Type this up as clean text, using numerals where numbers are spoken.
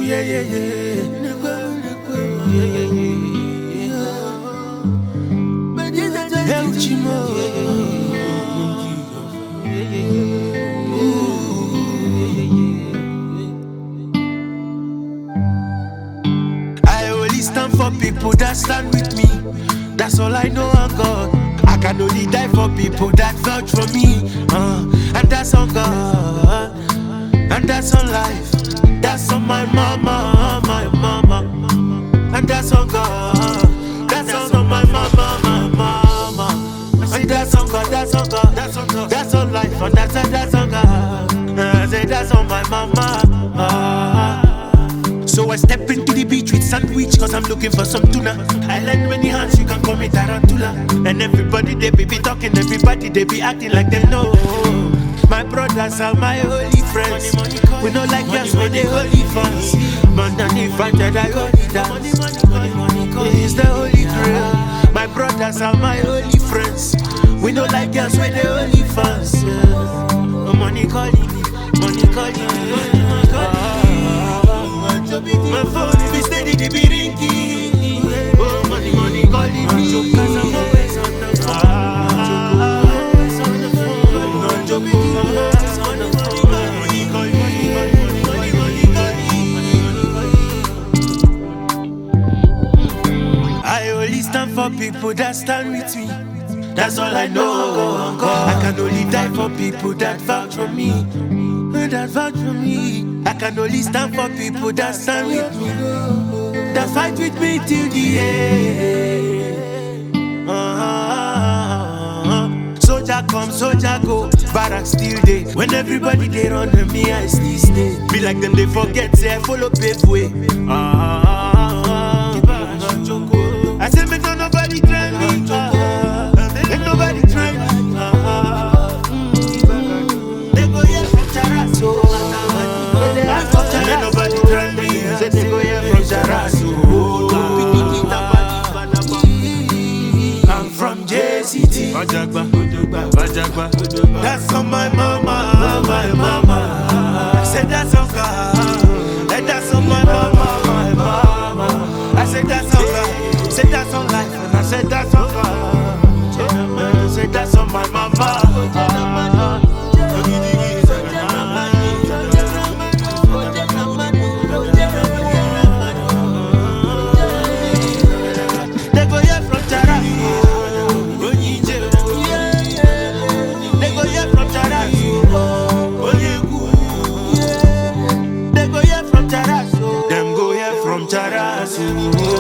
yeah, yeah, yeah. Yeah, yeah, yeah. El Chimo. I only stand for people that stand with me. That's all I know on God. I can only die for people that vouch for me. And that's on God. And that's on life. That's on my mama, my mama. And that's on God. That's on my mama, my mama. And that's on God, that's on God. That's on life, and that's on God. I say that's on my mama. So I step into the beach with sandwich, cause I'm looking for some tuna. I lend many hands, you can call me tarantula. And everybody they be talking, everybody they be acting like them know. My brothers are my holy friends. We know like us when they holy fans. Man than if I that I holy dance. It's the holy grail. My brothers are my holy friends. We know like us when they holy fans. Money calling me, money calling me, money calling me. My phone be steady, they be ringing. Oh, money calling me. Cause I'm always on the phone. I only stand for people that stand with me. That's all I know. I can only die for people that vouch for me. That vouch for me. I can only stand for people that stand with me. That fight with me till the end. Soldier come, soldier go. Barracks still day. When everybody they run to me, I still stay. Be like them, they forget, say I follow pave way. I say, make no nobody try me. Make nobody try me. They go here from Charaso. Make nobody try me. Say they go here from Charaso. I'm from JCT. That's on my mama, my mama. I said that's on God. And that's on my mama, my mama. I said that's on God. Say that's on life, and I said that's on God. I said that's on my mama. They go here from Charasu. They go here from Charasu. They go here from Charasu. Them go here from Charasu.